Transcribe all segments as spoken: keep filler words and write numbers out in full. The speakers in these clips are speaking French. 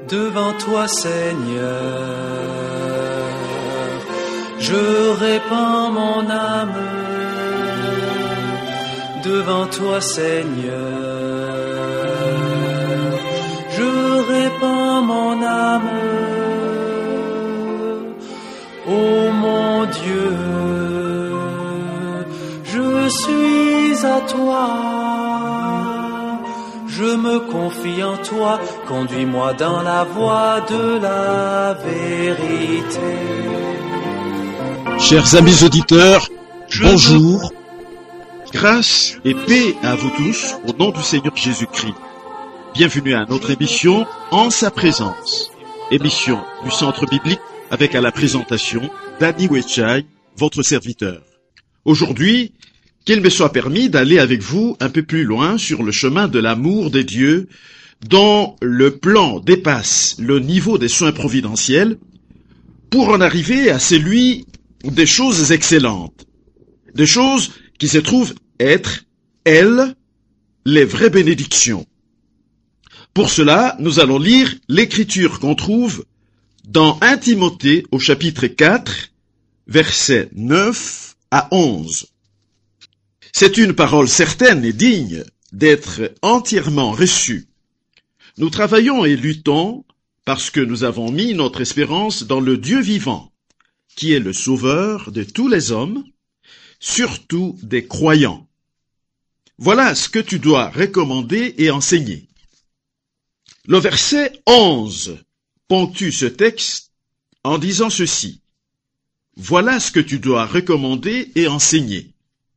devant toi, Seigneur. Je répands mon âme devant toi, Seigneur. Je répands mon âme, ô mon Dieu. Je suis à toi, je me confie en toi, conduis-moi dans la voie de la vérité. Chers amis auditeurs, bonjour, grâce et paix à vous tous au nom du Seigneur Jésus-Christ. Bienvenue à notre émission En sa présence, émission du Centre biblique avec à la présentation Danny Wetchai, votre serviteur. Aujourd'hui, qu'il me soit permis d'aller avec vous un peu plus loin sur le chemin de l'amour des dieux, dont le plan dépasse le niveau des soins providentiels, pour en arriver à celui des choses excellentes, des choses qui se trouvent être, elles, les vraies bénédictions. Pour cela, nous allons lire l'écriture qu'on trouve dans Premier Timothée au chapitre quatre, versets neuf à onze. C'est une parole certaine et digne d'être entièrement reçue. Nous travaillons et luttons parce que nous avons mis notre espérance dans le Dieu vivant, qui est le sauveur de tous les hommes, surtout des croyants. Voilà ce que tu dois recommander et enseigner. Le verset onze ponctue ce texte en disant ceci. Voilà ce que tu dois recommander et enseigner.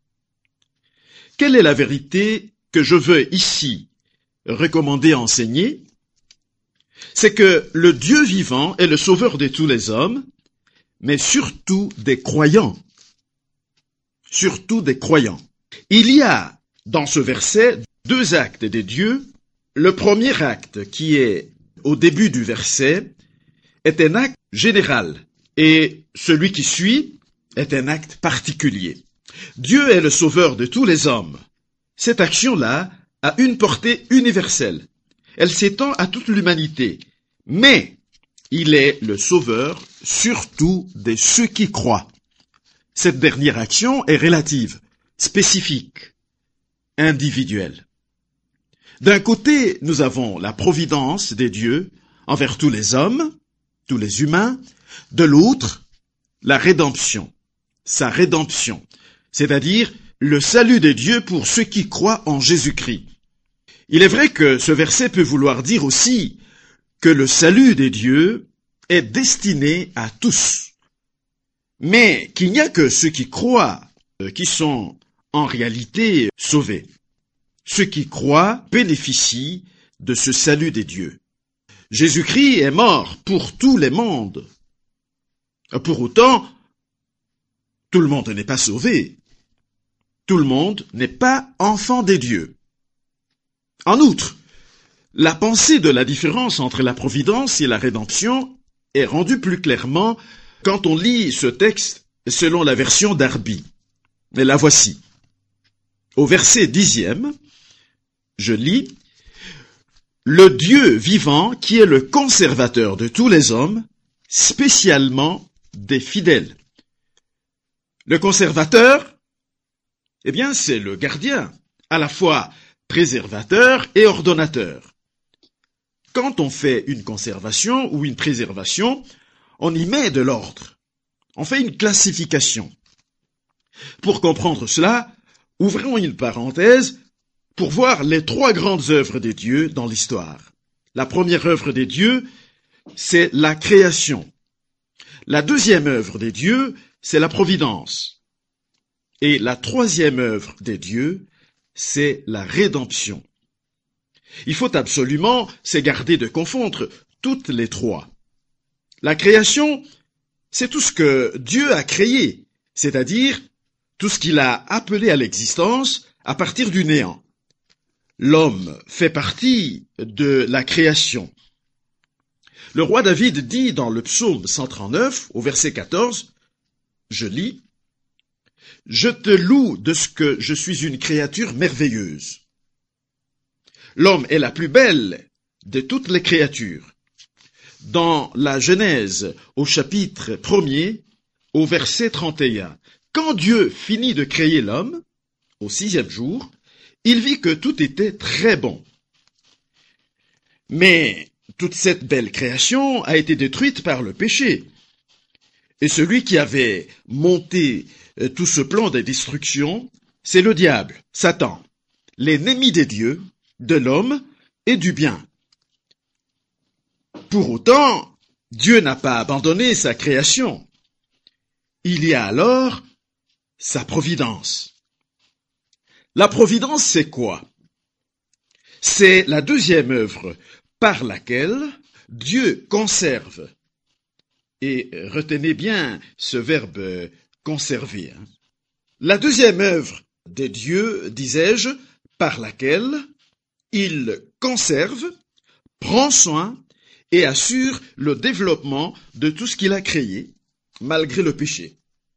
Quelle est la vérité que je veux ici recommander et enseigner? C'est que le Dieu vivant est le sauveur de tous les hommes, mais surtout des croyants. Surtout des croyants. Il y a dans ce verset deux actes de Dieu. Le premier acte, qui est au début du verset, est un acte général, et celui qui suit est un acte particulier. Dieu est le sauveur de tous les hommes. Cette action-là a une portée universelle. Elle s'étend à toute l'humanité, mais il est le sauveur surtout de ceux qui croient. Cette dernière action est relative, spécifique, individuelle. D'un côté, nous avons la providence des dieux envers tous les hommes, tous les humains. De l'autre, la rédemption, sa rédemption, c'est-à-dire le salut des dieux pour ceux qui croient en Jésus-Christ. Il est vrai que ce verset peut vouloir dire aussi que le salut des dieux est destiné à tous, mais qu'il n'y a que ceux qui croient euh, qui sont en réalité sauvés. Ceux qui croient bénéficient de ce salut des dieux. Jésus-Christ est mort pour tous les mondes. Pour autant, tout le monde n'est pas sauvé. Tout le monde n'est pas enfant des dieux. En outre, la pensée de la différence entre la providence et la rédemption est rendue plus clairement quand on lit ce texte selon la version d'Arby. Mais la voici. Au verset dixième, je lis « Le Dieu vivant qui est le conservateur de tous les hommes, spécialement des fidèles. » Le conservateur, eh bien, c'est le gardien, à la fois préservateur et ordonnateur. Quand on fait une conservation ou une préservation, on y met de l'ordre. On fait une classification. Pour comprendre cela, ouvrons une parenthèse pour voir les trois grandes œuvres des dieux dans l'histoire. La première œuvre des dieux, c'est la création. La deuxième œuvre des dieux, c'est la providence. Et la troisième œuvre des dieux, c'est la rédemption. Il faut absolument s'égarder de confondre toutes les trois. La création, c'est tout ce que Dieu a créé, c'est-à-dire tout ce qu'il a appelé à l'existence à partir du néant. L'homme fait partie de la création. Le roi David dit dans le psaume cent trente-neuf, au verset quatorze, je lis, « Je te loue de ce que je suis une créature merveilleuse. » L'homme est la plus belle de toutes les créatures. dans la Genèse, au chapitre premier, au verset trente et un. Quand Dieu finit de créer l'homme, au sixième jour, il vit que tout était très bon. Mais toute cette belle création a été détruite par le péché. Et celui qui avait monté tout ce plan de destruction, c'est le diable, Satan, l'ennemi des dieux, de l'homme et du bien. Pour autant, Dieu n'a pas abandonné sa création. Il y a alors sa providence. La providence, c'est quoi? C'est la deuxième œuvre par laquelle Dieu conserve. Et retenez bien ce verbe conserver. Hein. La deuxième œuvre de Dieu, disais-je, par laquelle il conserve, prend soin et assure le développement de tout ce qu'il a créé, malgré le péché.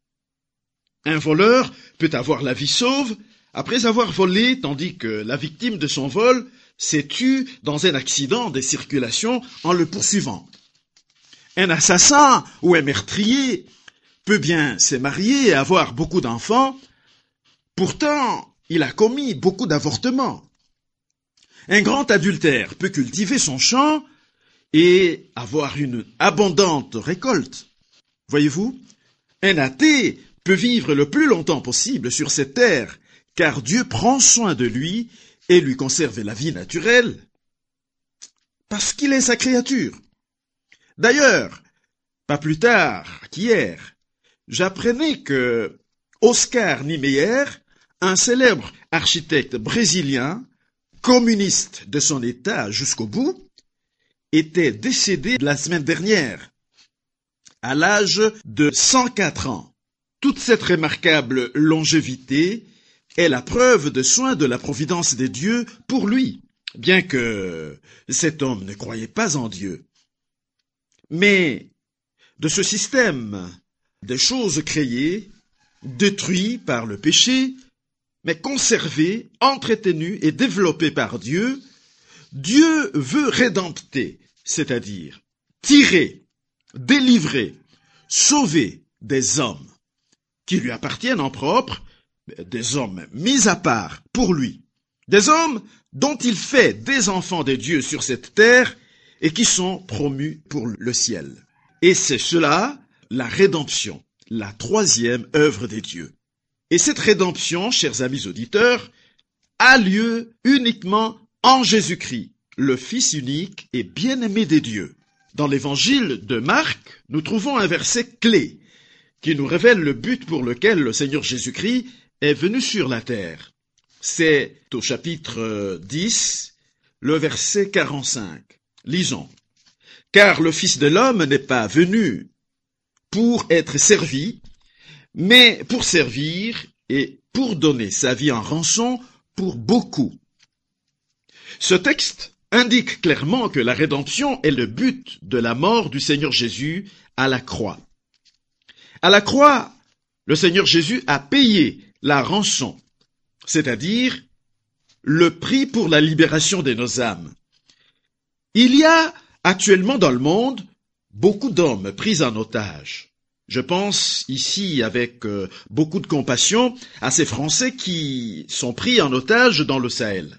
Un voleur peut avoir la vie sauve après avoir volé, tandis que la victime de son vol s'est tue dans un accident de circulation en le poursuivant. Un assassin ou un meurtrier peut bien se marier et avoir beaucoup d'enfants, pourtant il a commis beaucoup d'avortements. Un grand adultère peut cultiver son champ et avoir une abondante récolte. Voyez-vous, un athée peut vivre le plus longtemps possible sur cette terre, car Dieu prend soin de lui et lui conserve la vie naturelle, parce qu'il est sa créature. D'ailleurs, pas plus tard qu'hier, j'apprenais que Oscar Niemeyer, un célèbre architecte brésilien, communiste de son état jusqu'au bout, était décédé la semaine dernière, à l'âge de cent quatre ans. Toute cette remarquable longévité est la preuve de soin de la providence des dieux pour lui, bien que cet homme ne croyait pas en Dieu. Mais de ce système des choses créées, détruit par le péché, mais conservé, entretenu et développé par Dieu, Dieu veut rédempter, c'est-à-dire tirer, délivrer, sauver des hommes qui lui appartiennent en propre, des hommes mis à part pour lui, des hommes dont il fait des enfants de Dieu sur cette terre et qui sont promus pour le ciel. Et c'est cela, la rédemption, la troisième œuvre des dieux. Et cette rédemption, chers amis auditeurs, a lieu uniquement en Jésus-Christ, le Fils unique et bien-aimé des dieux. Dans l'évangile de Marc, nous trouvons un verset clé qui nous révèle le but pour lequel le Seigneur Jésus-Christ est venu sur la terre. C'est au chapitre dix, le verset quarante-cinq. Lisons. « Car le Fils de l'homme n'est pas venu pour être servi, mais pour servir et pour donner sa vie en rançon pour beaucoup. » Ce texte indique clairement que la rédemption est le but de la mort du Seigneur Jésus à la croix. À la croix, le Seigneur Jésus a payé la rançon, c'est-à-dire le prix pour la libération de nos âmes. Il y a actuellement dans le monde beaucoup d'hommes pris en otage. Je pense ici avec euh, beaucoup de compassion à ces Français qui sont pris en otage dans le Sahel.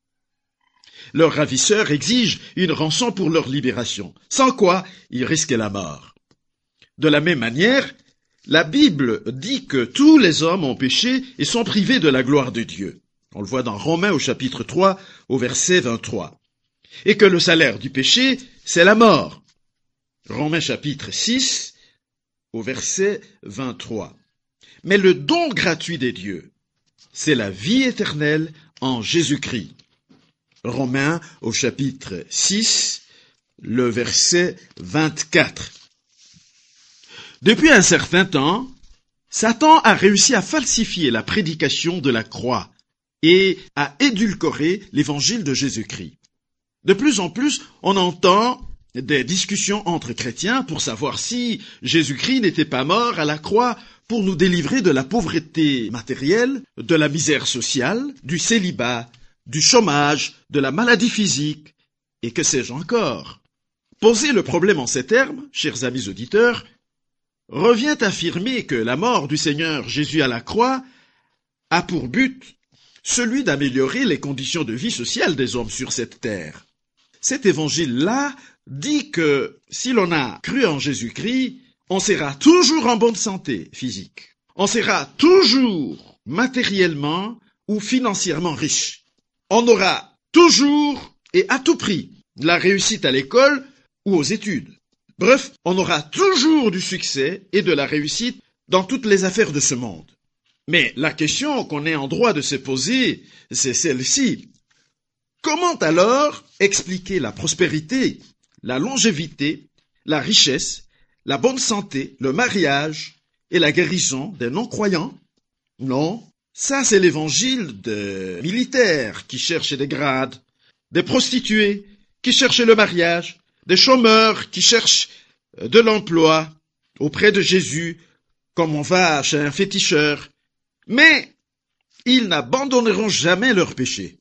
Leurs ravisseurs exigent une rançon pour leur libération, sans quoi ils risquent la mort. De la même manière, la Bible dit que tous les hommes ont péché et sont privés de la gloire de Dieu. On le voit dans Romains au chapitre trois, au verset vingt-trois. Et que le salaire du péché, c'est la mort. Romains chapitre six, au verset vingt-trois. Mais le don gratuit des dieux, c'est la vie éternelle en Jésus-Christ. Romains au chapitre six, le verset vingt-quatre. Depuis un certain temps, Satan a réussi à falsifier la prédication de la croix et à édulcorer l'évangile de Jésus-Christ. De plus en plus, on entend des discussions entre chrétiens pour savoir si Jésus-Christ n'était pas mort à la croix pour nous délivrer de la pauvreté matérielle, de la misère sociale, du célibat, du chômage, de la maladie physique, et que sais-je encore. Poser le problème en ces termes, chers amis auditeurs, revient à affirmer que la mort du Seigneur Jésus à la croix a pour but celui d'améliorer les conditions de vie sociale des hommes sur cette terre. Cet évangile-là dit que si l'on a cru en Jésus-Christ, on sera toujours en bonne santé physique. On sera toujours matériellement ou financièrement riche. On aura toujours et à tout prix la réussite à l'école ou aux études. Bref, on aura toujours du succès et de la réussite dans toutes les affaires de ce monde. Mais la question qu'on est en droit de se poser, c'est celle-ci. Comment alors expliquer la prospérité, la longévité, la richesse, la bonne santé, le mariage et la guérison des non-croyants? Non, ça c'est l'évangile des militaires qui cherchent des grades, des prostituées qui cherchent le mariage, des chômeurs qui cherchent de l'emploi auprès de Jésus, comme on va chez un féticheur. Mais ils n'abandonneront jamais leur péché.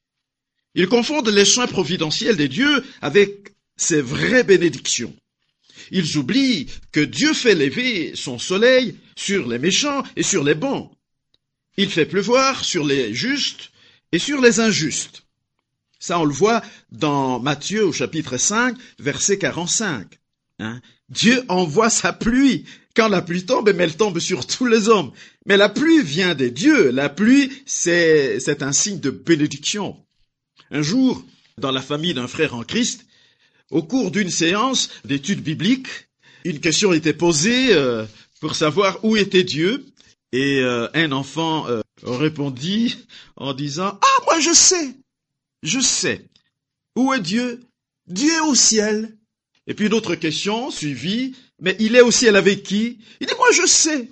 Ils confondent les soins providentiels des dieux avec ses vraies bénédictions. Ils oublient que Dieu fait lever son soleil sur les méchants et sur les bons. Il fait pleuvoir sur les justes et sur les injustes. Ça, on le voit dans Matthieu au chapitre cinq, verset quarante-cinq. Hein? Dieu envoie sa pluie. Quand la pluie tombe, mais elle tombe sur tous les hommes. Mais la pluie vient des dieux. La pluie, c'est, c'est un signe de bénédiction. Un jour, dans la famille d'un frère en Christ, au cours d'une séance d'études bibliques, une question était posée euh, pour savoir où était Dieu. Et euh, un enfant euh, répondit en disant « Ah, moi je sais, je sais. Où est Dieu? Dieu est au ciel. » Et puis une autre question suivie. Mais il est au ciel avec qui? Il dit, moi je sais.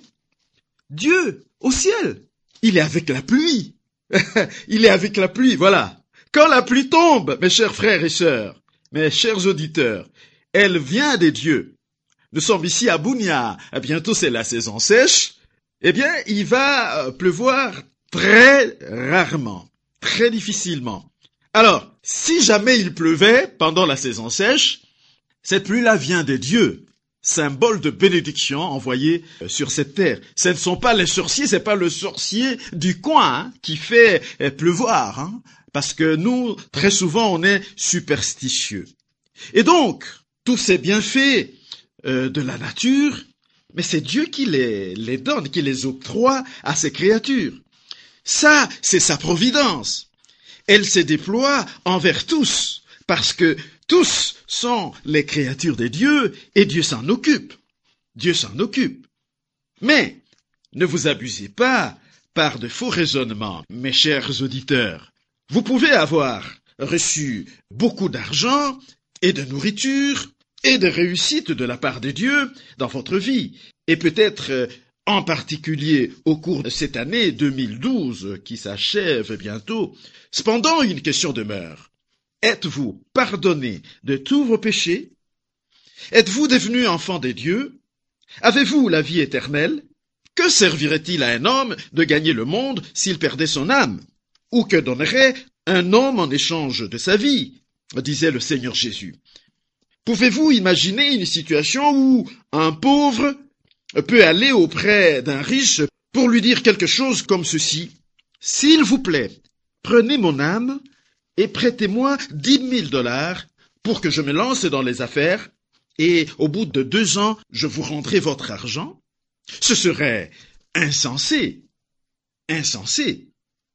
Dieu, au ciel. Il est avec la pluie. Il est avec la pluie, voilà. Quand la pluie tombe, mes chers frères et sœurs, mes chers auditeurs, elle vient des dieux. Nous sommes ici à Bunia. Bientôt c'est la saison sèche. Eh bien, il va pleuvoir très rarement, très difficilement. Alors, si jamais il pleuvait pendant la saison sèche, cette pluie-là vient des dieux. Symbole de bénédiction envoyé sur cette terre. Ce ne sont pas les sorciers, c'est pas le sorcier du coin hein, qui fait pleuvoir, hein, parce que nous, très souvent, on est superstitieux. Et donc, tous ces bienfaits euh, de la nature, mais c'est Dieu qui les, les donne, qui les octroie à ses créatures. Ça, c'est sa providence. Elle se déploie envers tous, parce que tous sont les créatures des dieux et Dieu s'en occupe. Dieu s'en occupe. Mais ne vous abusez pas par de faux raisonnements, mes chers auditeurs. Vous pouvez avoir reçu beaucoup d'argent et de nourriture et de réussite de la part de Dieu dans votre vie. Et peut-être en particulier au cours de cette année deux mille douze qui s'achève bientôt. Cependant, une question demeure. Êtes-vous pardonné de tous vos péchés? Êtes-vous devenu enfant des dieux? Avez-vous la vie éternelle? Que servirait-il à un homme de gagner le monde s'il perdait son âme? Ou que donnerait un homme en échange de sa vie? Disait le Seigneur Jésus. Pouvez-vous imaginer une situation où un pauvre peut aller auprès d'un riche pour lui dire quelque chose comme ceci? S'il vous plaît, prenez mon âme et prêtez-moi dix mille dollars pour que je me lance dans les affaires et au bout de deux ans, je vous rendrai votre argent. Ce serait insensé. Insensé.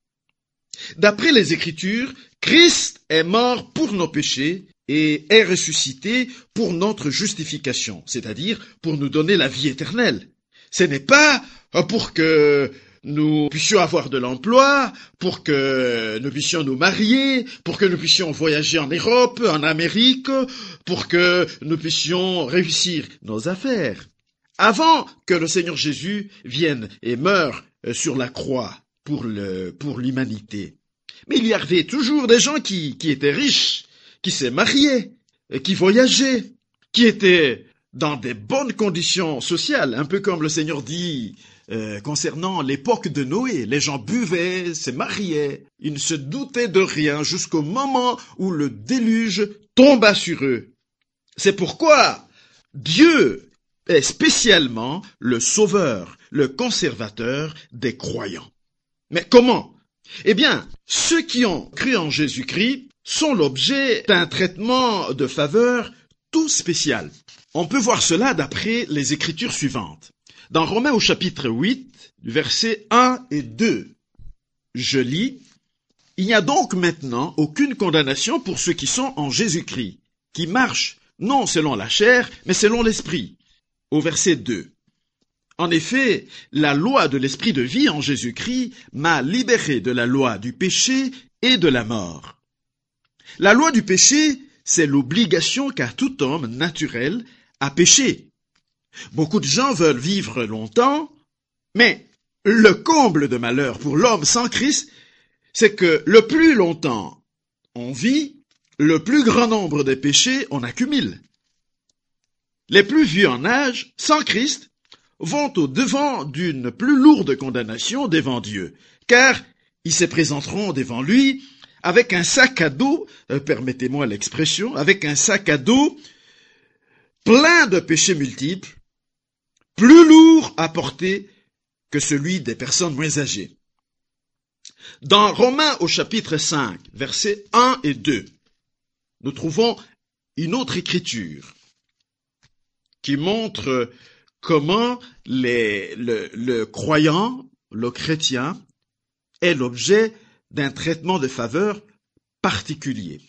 D'après les Écritures, Christ est mort pour nos péchés et est ressuscité pour notre justification, c'est-à-dire pour nous donner la vie éternelle. Ce n'est pas pour que nous puissions avoir de l'emploi, pour que nous puissions nous marier, pour que nous puissions voyager en Europe, en Amérique, pour que nous puissions réussir nos affaires. Avant que le Seigneur Jésus vienne et meure sur la croix pour le, pour l'humanité. Mais il y avait toujours des gens qui, qui étaient riches, qui se mariaient, qui voyageaient, qui étaient dans des bonnes conditions sociales, un peu comme le Seigneur dit euh, concernant l'époque de Noé. Les gens buvaient, se mariaient, ils ne se doutaient de rien jusqu'au moment où le déluge tomba sur eux. C'est pourquoi Dieu est spécialement le sauveur, le conservateur des croyants. Mais comment? Eh bien, ceux qui ont cru en Jésus-Christ sont l'objet d'un traitement de faveur tout spécial. On peut voir cela d'après les Écritures suivantes. Dans Romains au chapitre huit, versets un et deux, je lis, « Il n'y a donc maintenant aucune condamnation pour ceux qui sont en Jésus-Christ, qui marchent non selon la chair, mais selon l'Esprit. » Au verset deux. En effet, la loi de l'Esprit de vie en Jésus-Christ m'a libéré de la loi du péché et de la mort. La loi du péché, c'est l'obligation qu'a tout homme naturel à pécher. Beaucoup de gens veulent vivre longtemps, mais le comble de malheur pour l'homme sans Christ, c'est que le plus longtemps on vit, le plus grand nombre de péchés on accumule. Les plus vieux en âge, sans Christ, vont au devant d'une plus lourde condamnation devant Dieu, car ils se présenteront devant lui avec un sac à dos, euh, permettez-moi l'expression, avec un sac à dos plein de péchés multiples, plus lourd à porter que celui des personnes moins âgées. Dans Romains au chapitre cinq, versets un et deux, nous trouvons une autre écriture qui montre comment les, le, le croyant, le chrétien, est l'objet d'un traitement de faveur particulier.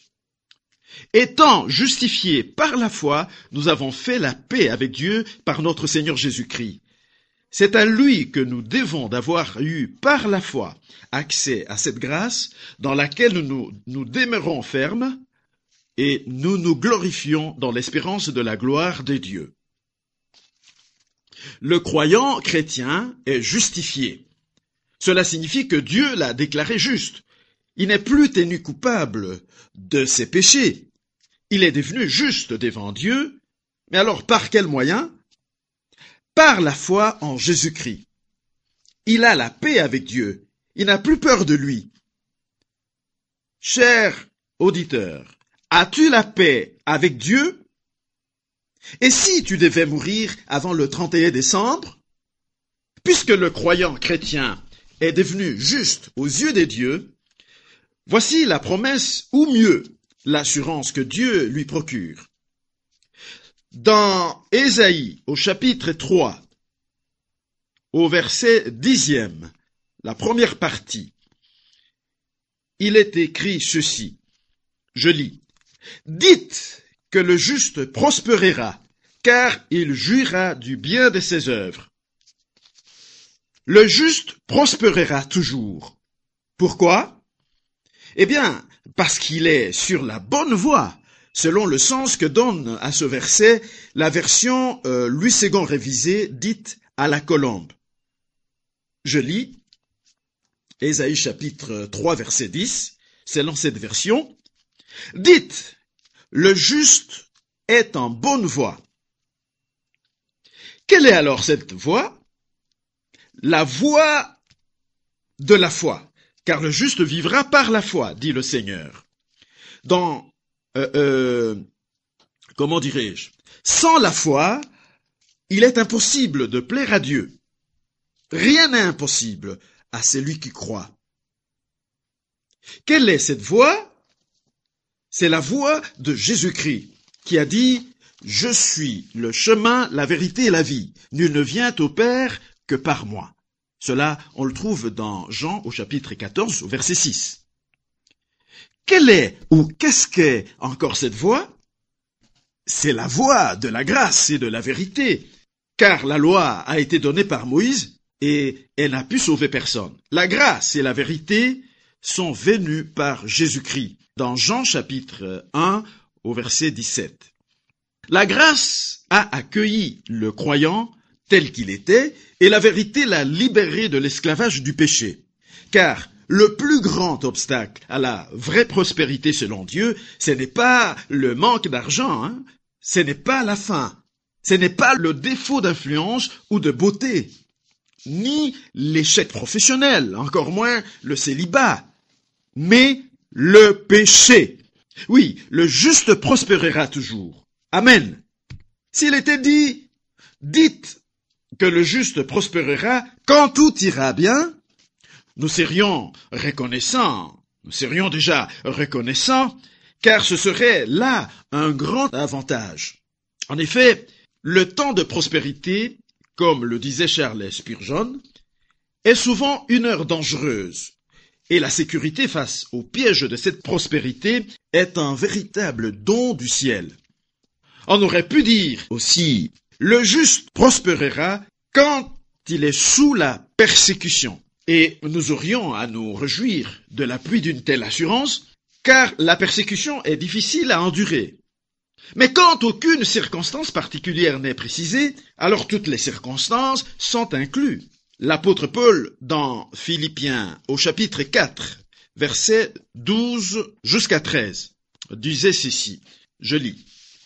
Étant justifiés par la foi, nous avons fait la paix avec Dieu par notre Seigneur Jésus-Christ. C'est à lui que nous devons d'avoir eu par la foi accès à cette grâce dans laquelle nous nous demeurons fermes et nous nous glorifions dans l'espérance de la gloire de Dieu. Le croyant chrétien est justifié. Cela signifie que Dieu l'a déclaré juste. Il n'est plus tenu coupable de ses péchés. Il est devenu juste devant Dieu. Mais alors, par quel moyen? Par la foi en Jésus-Christ. Il a la paix avec Dieu. Il n'a plus peur de lui. Cher auditeur, as-tu la paix avec Dieu? Et si tu devais mourir avant le trente et un décembre, puisque le croyant chrétien est devenu juste aux yeux des dieux, voici la promesse, ou mieux, l'assurance que Dieu lui procure. Dans Ésaïe, au chapitre trois, au verset dixième, la première partie, il est écrit ceci, je lis, « Dites que le juste prospérera, car il jouira du bien de ses œuvres. Le juste prospérera toujours. Pourquoi? Eh bien, parce qu'il est sur la bonne voie, selon le sens que donne à ce verset la version euh, Louis second révisée dite à la colombe. Je lis Ésaïe chapitre trois verset dix, selon cette version. Dites, le juste est en bonne voie. Quelle est alors cette voie? La voie de la foi, car le juste vivra par la foi, dit le Seigneur. Dans, euh, euh, comment dirais-je, sans la foi, il est impossible de plaire à Dieu. Rien n'est impossible à celui qui croit. Quelle est cette voie? C'est la voie de Jésus-Christ, qui a dit « Je suis le chemin, la vérité et la vie. Nul ne vient au Père que par moi. » Cela, on le trouve dans Jean au chapitre quatorze, au verset six. Quelle est ou qu'est-ce qu'est encore cette voie? C'est la voie de la grâce et de la vérité, car la loi a été donnée par Moïse et elle n'a pu sauver personne. La grâce et la vérité sont venues par Jésus-Christ, dans Jean chapitre un, au verset dix-sept. La grâce a accueilli le croyant tel qu'il était, et la vérité l'a libéré de l'esclavage du péché. Car le plus grand obstacle à la vraie prospérité selon Dieu, ce n'est pas le manque d'argent, hein, ce n'est pas la faim, ce n'est pas le défaut d'influence ou de beauté, ni l'échec professionnel, encore moins le célibat, mais le péché. Oui, le juste prospérera toujours. Amen. S'il était dit, dites que le juste prospérera quand tout ira bien, nous serions reconnaissants, nous serions déjà reconnaissants, car ce serait là un grand avantage. En effet, le temps de prospérité, comme le disait Charles Spurgeon, est souvent une heure dangereuse, et la sécurité face au piège de cette prospérité est un véritable don du ciel. On aurait pu dire aussi, le juste prospérera quand il est sous la persécution. Et nous aurions à nous réjouir de l'appui d'une telle assurance, car la persécution est difficile à endurer. Mais quand aucune circonstance particulière n'est précisée, alors toutes les circonstances sont incluses. L'apôtre Paul, dans Philippiens au chapitre quatre, versets douze jusqu'à treize, disait ceci, je lis.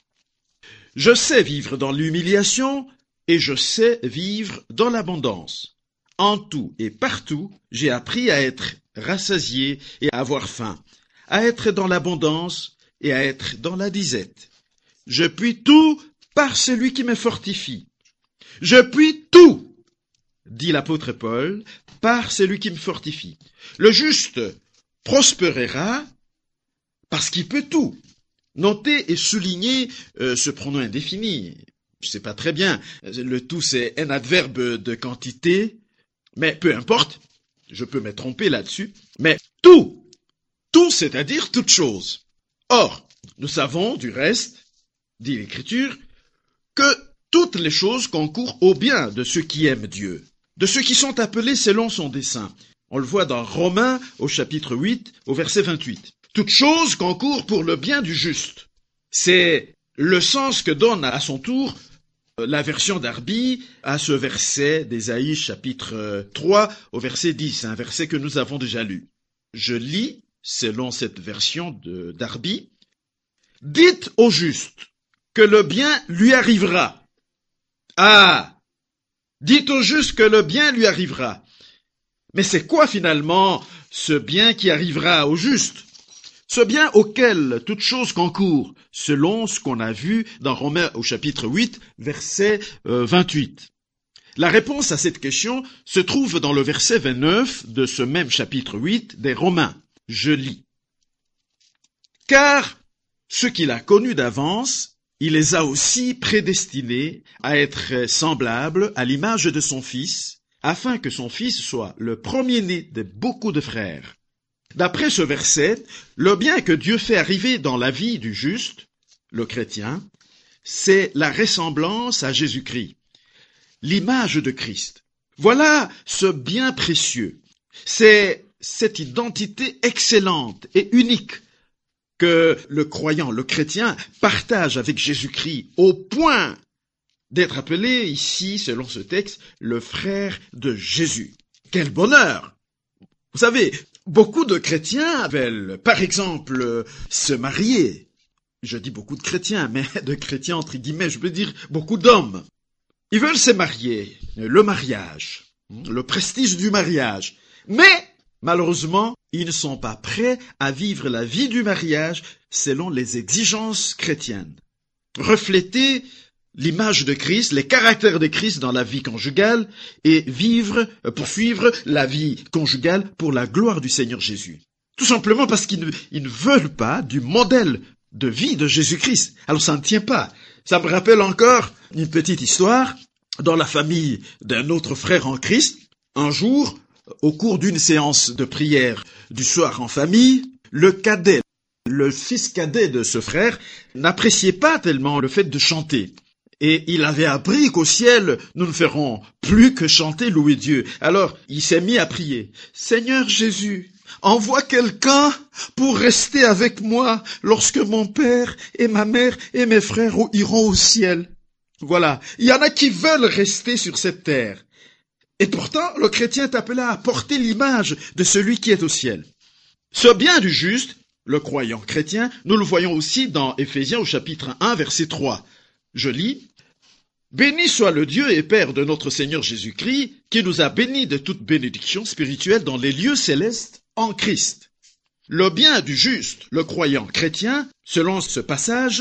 « Je sais vivre dans l'humiliation et je sais vivre dans l'abondance. En tout et partout, j'ai appris à être rassasié et à avoir faim, à être dans l'abondance et à être dans la disette. Je puis tout par celui qui me fortifie. Je puis tout, dit l'apôtre Paul, par celui qui me fortifie. Le juste prospérera parce qu'il peut tout. » Notez et soulignez euh, ce pronom indéfini. Je sais pas très bien. Le tout, c'est un adverbe de quantité, mais peu importe. Je peux me tromper là-dessus. Mais tout, tout, c'est-à-dire toute chose. Or, nous savons, du reste, dit l'Écriture, que toutes les choses concourent au bien de ceux qui aiment Dieu, de ceux qui sont appelés selon son dessein. On le voit dans Romains, au chapitre huit, au verset vingt-huit. Toute chose concourt pour le bien du juste. C'est le sens que donne à son tour la version d'Arby à ce verset d'Ésaïe chapitre trois au verset dix, un verset que nous avons déjà lu. Je lis, selon cette version de d'Arby, « Dites au juste que le bien lui arrivera. » Ah, dites au juste que le bien lui arrivera. Mais c'est quoi finalement ce bien qui arrivera au juste ? Ce bien auquel toute chose concourt, selon ce qu'on a vu dans Romains au chapitre huit, verset euh, vingt-huit. La réponse à cette question se trouve dans le verset vingt-neuf de ce même chapitre huit des Romains. Je lis. « Car ceux qu'il a connus d'avance, il les a aussi prédestinés à être semblables à l'image de son Fils, afin que son Fils soit le premier-né de beaucoup de frères. » D'après ce verset, le bien que Dieu fait arriver dans la vie du juste, le chrétien, c'est la ressemblance à Jésus-Christ, l'image de Christ. Voilà ce bien précieux. C'est cette identité excellente et unique que le croyant, le chrétien, partage avec Jésus-Christ au point d'être appelé ici, selon ce texte, le frère de Jésus. Quel bonheur! Vous savez, beaucoup de chrétiens veulent, par exemple, se marier. Je dis beaucoup de chrétiens, mais de chrétiens entre guillemets, je veux dire beaucoup d'hommes. Ils veulent se marier, le mariage, le prestige du mariage. Mais, malheureusement, ils ne sont pas prêts à vivre la vie du mariage selon les exigences chrétiennes. Refléter l'image de Christ, les caractères de Christ dans la vie conjugale et vivre, poursuivre la vie conjugale pour la gloire du Seigneur Jésus. Tout simplement parce qu'ils ne, ils ne veulent pas du modèle de vie de Jésus-Christ. Alors ça ne tient pas. Ça me rappelle encore une petite histoire dans la famille d'un autre frère en Christ. Un jour, au cours d'une séance de prière du soir en famille, le cadet, le fils cadet de ce frère, n'appréciait pas tellement le fait de chanter. Et il avait appris qu'au ciel, nous ne ferons plus que chanter, louer Dieu. Alors, il s'est mis à prier. « Seigneur Jésus, envoie quelqu'un pour rester avec moi lorsque mon père et ma mère et mes frères iront au ciel. » Voilà, il y en a qui veulent rester sur cette terre. Et pourtant, le chrétien est appelé à porter l'image de celui qui est au ciel. Ce bien du juste, le croyant chrétien, nous le voyons aussi dans Éphésiens au chapitre un, verset trois. Je lis, « Béni soit le Dieu et Père de notre Seigneur Jésus-Christ, qui nous a bénis de toute bénédiction spirituelle dans les lieux célestes en Christ. » Le bien du juste, le croyant chrétien, selon ce passage,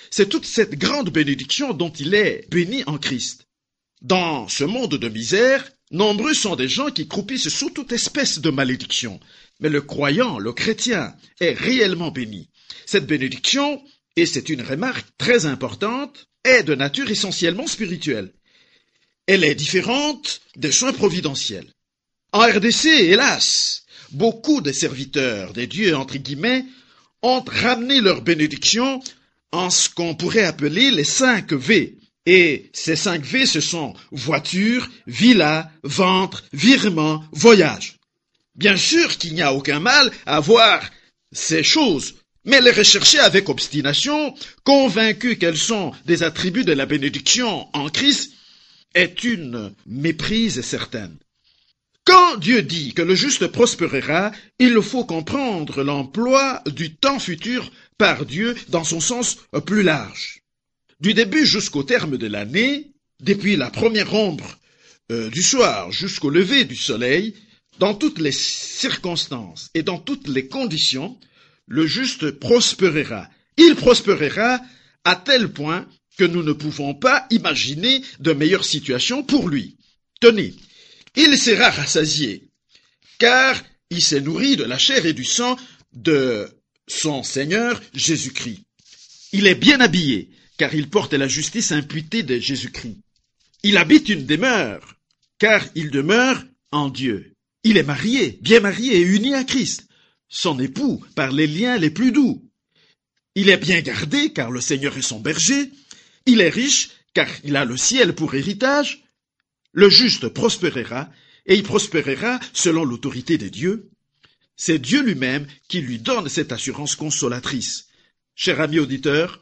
c'est toute cette grande bénédiction dont il est béni en Christ. Dans ce monde de misère, nombreux sont des gens qui croupissent sous toute espèce de malédiction. Mais le croyant, le chrétien, est réellement béni. Cette bénédiction, et c'est une remarque très importante, est de nature essentiellement spirituelle. Elle est différente des soins providentiels. En R D C, hélas, beaucoup de serviteurs des dieux, entre guillemets, ont ramené leur bénédiction en ce qu'on pourrait appeler les cinq V. Et ces cinq V, ce sont voiture, villa, ventre, virement, voyage. Bien sûr qu'il n'y a aucun mal à voir ces choses, mais les rechercher avec obstination, convaincus qu'elles sont des attributs de la bénédiction en Christ, est une méprise certaine. Quand Dieu dit que le juste prospérera, il faut comprendre l'emploi du temps futur par Dieu dans son sens plus large. Du début jusqu'au terme de l'année, depuis la première ombre euh, du soir jusqu'au lever du soleil, dans toutes les circonstances et dans toutes les conditions, le juste prospérera. Il prospérera à tel point que nous ne pouvons pas imaginer de meilleure situation pour lui. Tenez, il sera rassasié, car il s'est nourri de la chair et du sang de son Seigneur Jésus-Christ. Il est bien habillé, car il porte la justice imputée de Jésus-Christ. Il habite une demeure, car il demeure en Dieu. Il est marié, bien marié et uni à Christ, son époux par les liens les plus doux. Il est bien gardé, car le Seigneur est son berger. Il est riche, car il a le ciel pour héritage. Le juste prospérera, et il prospérera selon l'autorité de Dieu. C'est Dieu lui-même qui lui donne cette assurance consolatrice. Cher ami auditeur,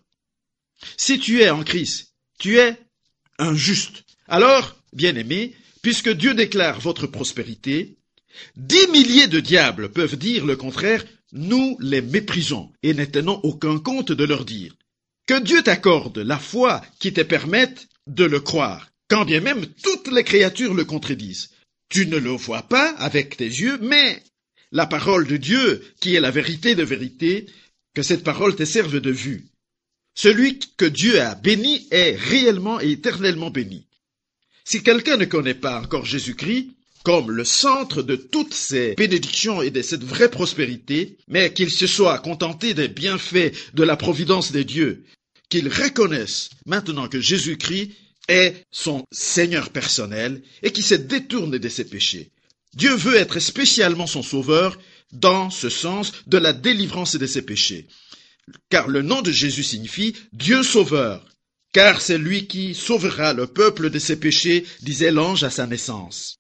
si tu es en Christ, tu es un juste. Alors, bien-aimé, puisque Dieu déclare votre prospérité, dix milliers de diables peuvent dire le contraire, nous les méprisons et ne tenons aucun compte de leur dire. Que Dieu t'accorde la foi qui te permette de le croire, quand bien même toutes les créatures le contredisent. Tu ne le vois pas avec tes yeux, mais la parole de Dieu, qui est la vérité de vérité, que cette parole te serve de vue. Celui que Dieu a béni est réellement et éternellement béni. Si quelqu'un ne connaît pas encore Jésus-Christ, comme le centre de toutes ces bénédictions et de cette vraie prospérité, mais qu'il se soit contenté des bienfaits de la providence de Dieu, qu'il reconnaisse maintenant que Jésus-Christ est son Seigneur personnel et qu'il se détourne de ses péchés. Dieu veut être spécialement son sauveur dans ce sens de la délivrance de ses péchés. Car le nom de Jésus signifie Dieu sauveur, car c'est lui qui sauvera le peuple de ses péchés, disait l'ange à sa naissance.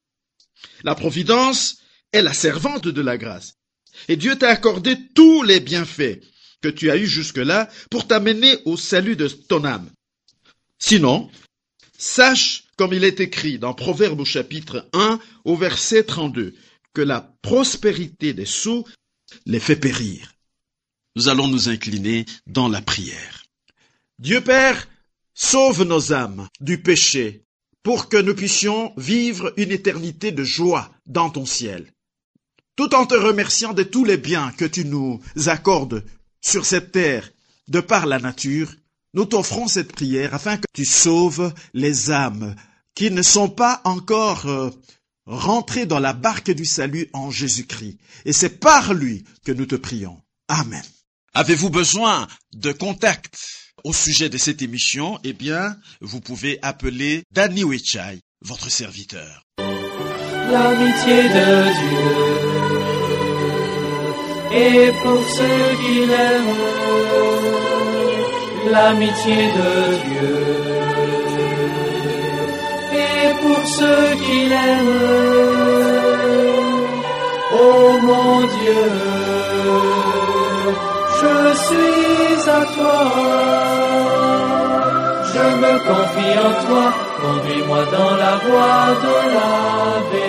La providence est la servante de la grâce. Et Dieu t'a accordé tous les bienfaits que tu as eus jusque-là pour t'amener au salut de ton âme. Sinon, sache, comme il est écrit dans Proverbes au chapitre un, au verset trente-deux, que la prospérité des sots les fait périr. Nous allons nous incliner dans la prière. Dieu Père, sauve nos âmes du péché, pour que nous puissions vivre une éternité de joie dans ton ciel. Tout en te remerciant de tous les biens que tu nous accordes sur cette terre de par la nature, nous t'offrons cette prière afin que tu sauves les âmes qui ne sont pas encore euh, rentrées dans la barque du salut en Jésus-Christ. Et c'est par lui que nous te prions. Amen. Avez-vous besoin de contact au sujet de cette émission? Eh bien, vous pouvez appeler Danny Wechai, votre serviteur. L'amitié de Dieu est pour ceux qui l'aiment. L'amitié de Dieu est pour ceux qui l'aiment. Oh mon Dieu, je suis à toi, je me confie en toi, conduis-moi dans la voie de la vérité.